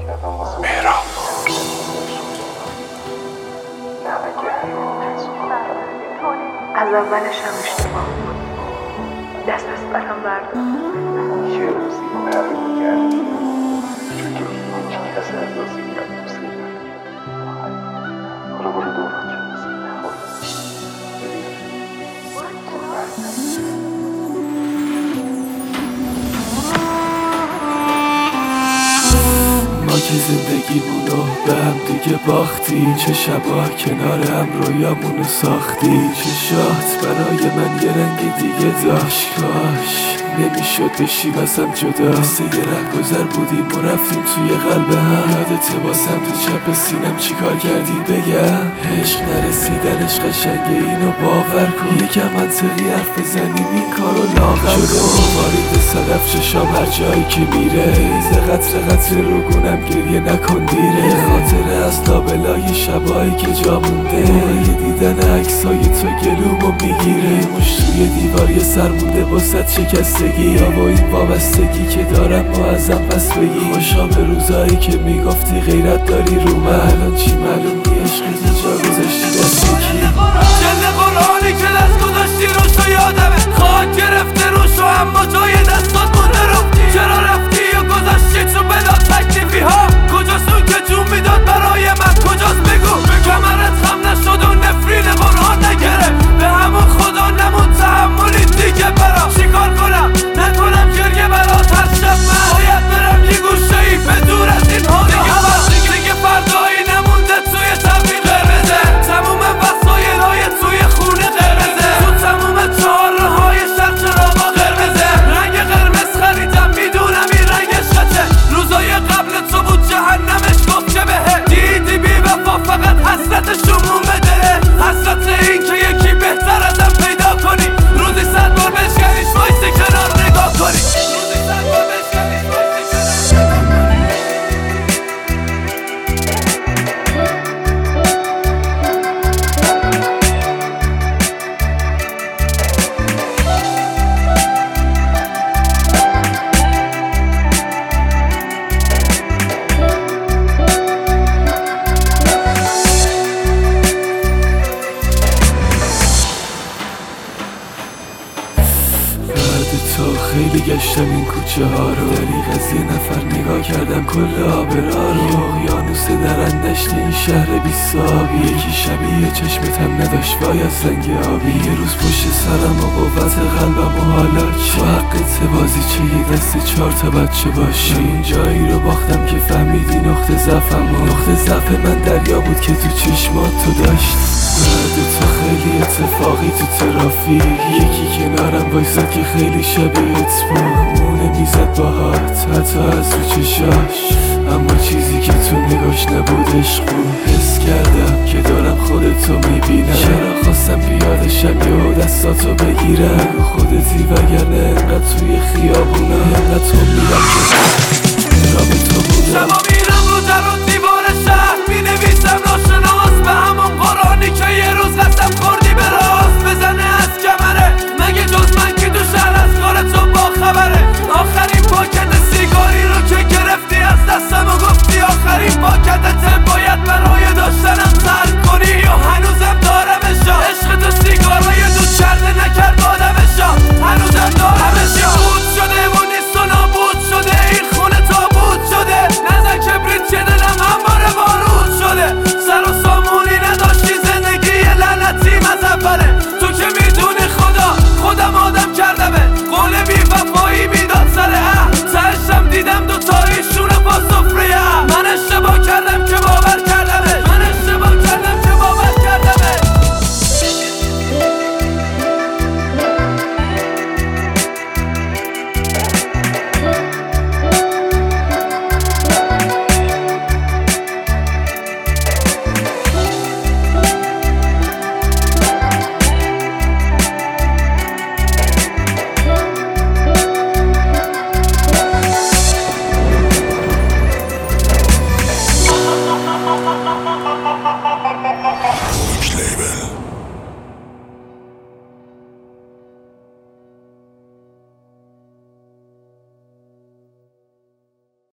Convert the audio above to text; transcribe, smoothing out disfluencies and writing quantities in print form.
مهراب از اولش هم اشتباه بود. دست از برم بردار. یه روزی معلوم کردی چطور هیچ کس احساسی میاد دوست دارم. حالا برو دورات ما که زندگیمونو به هم دیگه باختیم، چه شبا کنار هم رویامونو ساختیم. چه شات برای من یه رنگ دیگه داشت، کاش نمیشد بشی واسم جدا. مثل یه رهگذر بودیم و رفتیم توی قلب هم. یادته با سمت چپ سینم چیکار کردی بگم؟ عشق نرسیدنش قشنگه، اینو باور کن. یکم منطقی حرف بزنیم این کارو لاغر کن. وارد صدف چشام هر جایی که میره، ایز قطر قطر رو گونم گریه نکن دیره. یه خاطره از لابلای شبایی که جا مونده، موقع دیدن عکسای تو گلومو میگیره. مش توی دیوار یه سر مونده باست شکستگی، یا با این وابستگی که دارم ما ازم پس بگی. خوشا به روزایی که میگفتی غیرت داری رو من، الان چی معلوم نی عشقت جا گذاشتی دست کی. جلد قرآنی که دست گذاشتی روش و یادمه، خواهد گرفته روش و اما جای دستات مونده رو. چرا رفتی و گذاشتی تو بلا تکلیفی ها؟ کجاست اون که جون میداد برای من؟ کجاست بگو کمرت خم نشد و نفرین قرآن نگرفت به همون خدا نمون تحملی دیگه برام. چیکار کنم نکنم گریه برات هر شب؟ من باید برم یه گوشه ای به دور از این ها. دیگه فردایی نمونده توی تبین قرمزه، تموم وسایل های توی خونه قرمزه، تو تموم چهارراه شهر چراغا قرمزه. رنگ قرمز خریدم میدونم این رنگش خطه، روزای قبل تو بود جهنمش گفت که بهه. دیدی بی وفا فقط حسرت شموم بده، حسرت این که یکی بهتر ازم پیدا کنی. روزی 100 بار بشکنیش وایسی کنار نگاه کنی. روزی 100 بار بشکنیش وایسی کنار. تو خیلی گشتم این کوچه ها رو، دریغ از یه نفر نگاه کردم کل آبرا رو. اقیانوس درندشت این شهر بی صابی، یکی شبیه چشمتم نداشت وای از رنگ آبی. یه روز پشت سرم و قوت قلبم و حالا چه حقت بازی چه یه دست 4 تا بچه باشی. این جایی رو باختم که فهمیدی نقطه ضعفم، و نقطه ضعف من دریا بود که تو چشمات تو داشت. بعد تو خیلی اتفاقی تو ترافیک، یکی کنارم وایساد که خیلی شبیهت بود. مونه میزد باهات حتی از رو چشاش، اما چیزی که تو نگاش نبود عشق بود. حس کردم که دارم خودتو میبینم، چرا خواستم پیادشم یا دستاتو بگیرم. خودتی وگرنه انقدر توی خیابونم انقدر تو میرم که